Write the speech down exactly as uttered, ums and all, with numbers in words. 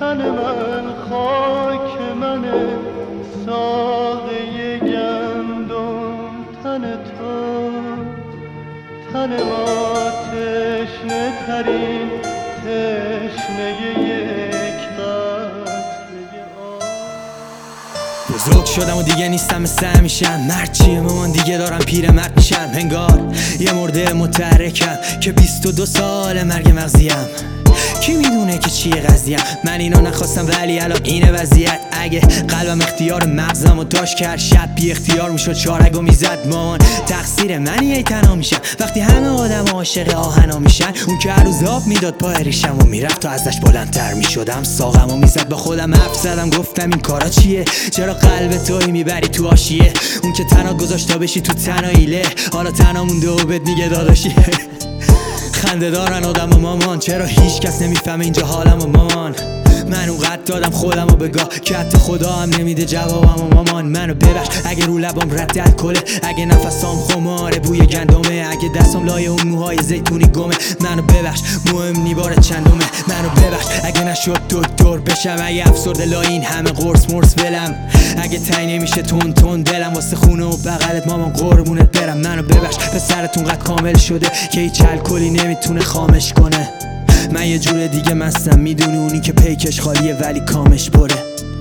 تن من خاک منه، ساقه گندم تن تو، تن ما تشنه ترین تشنه یک قطره آب. بزرگ شدم و دیگه نیستم مثل همیشم، مرد چیه مامان دیگه دارم پیرمرد میشم، انگار یه مرده متحرکم که بیست و دو سال مرگ مغزیم. کی میدونه که چیه قضیه؟ من اینو نخواستم ولی الان اینه وضعیت. اگه قلبم اختیار مغزم و داشت که هر شب بی اختیار میشد چارگو میزد، مان تقصیر منی ای تنها میشم وقتی همه آدم عاشق آهنا میشن. اون که هر روز آب میداد پا ریشم و میرفت تا ازش بلندتر میشدم، ساقم و میزد با خودم حرف زدم گفتم این کارا چیه؟ چرا قلب توی میبری تو آشیه؟ اون که تنها گذاشت تا بشی تو تنهاییله، حالا تنها مونده و بهت میگه داداشیه. خنده دارن آدم و مامان، چرا هیچ کس نمیفهمه اینجا حالم و مامان؟ من اونقدر دادم خودم و بگاه که حتی خدا هم نمیده جوابم و مامان. منو ببخش اگه رو لبام رد الکله، اگه نفسام خماره بوی گندمه، اگه دستم لای اون موهای زیتونی گمه. منو ببخش مهم نی بار چندمه، منو ببخش اگه نشد دکتر بشم، اگه افسرده لای این همه قرص مرس بلم، اگه تایی نمیشه تون تون دلم واسه خونه و بغلت مامان قربونت برم. منو ببخش پسرتون قد کامل شده که هیچ الکلی نمیتونه خامش کنه. من یه جور دیگه مستم، میدونی اونی که پیکش خالیه ولی کامش پره.